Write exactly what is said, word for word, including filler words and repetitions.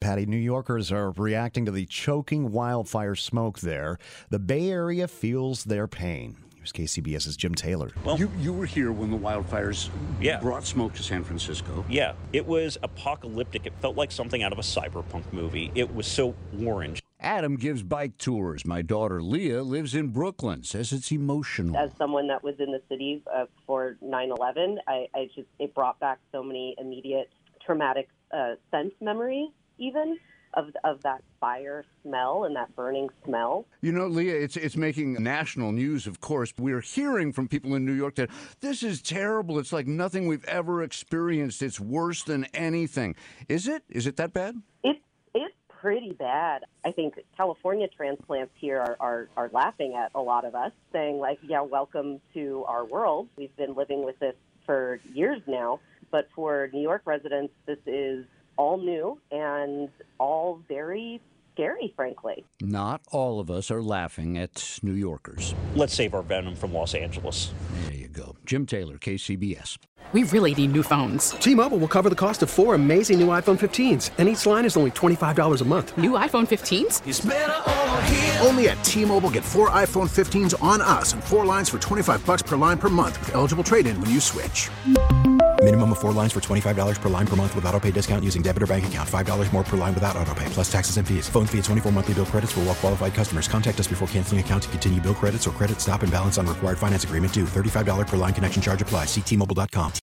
Patty. New Yorkers are reacting to the choking wildfire smoke there. The Bay Area feels their pain. Here's KCBS's Jim Taylor. Well, you, you were here when the wildfires yeah. brought smoke to San Francisco. Yeah, it was apocalyptic. It felt like something out of a cyberpunk movie. It was so orange. Adam gives bike tours. My daughter Leah lives in Brooklyn, says it's emotional. As someone that was in the city uh, for nine eleven, I, I just it brought back so many immediate traumatic uh, sense memories, even of of that fire smell and that burning smell. You know, Leah, it's it's making national news, of course. We're hearing from people in New York that this is terrible. It's like nothing we've ever experienced. It's worse than anything. Is it? Is it that bad? It's it's pretty bad. I think California transplants here are, are, are laughing at a lot of us, saying like, yeah, welcome to our world. We've been living with this for years now. But for New York residents, this is all new and all very scary, frankly. Not all of us are laughing at New Yorkers. Let's save our venom from Los Angeles. There you go. Jim Taylor, K C B S. We really need new phones. T-Mobile will cover the cost of four amazing new iPhone fifteens, and each line is only twenty-five dollars a month. New iPhone fifteens? It's better over here. Only at T-Mobile, get four iPhone fifteens on us and four lines for twenty-five dollars per line per month with eligible trade-in when you switch. Minimum of four lines for twenty-five dollars per line per month with autopay discount using debit or bank account. five dollars more per line without autopay, plus taxes and fees. Phone fee at twenty-four monthly bill credits for well-qualified customers. Contact us before canceling account to continue bill credits or credit stop and balance on required finance agreement due. thirty-five dollars per line connection charge applies. See T Mobile dot com.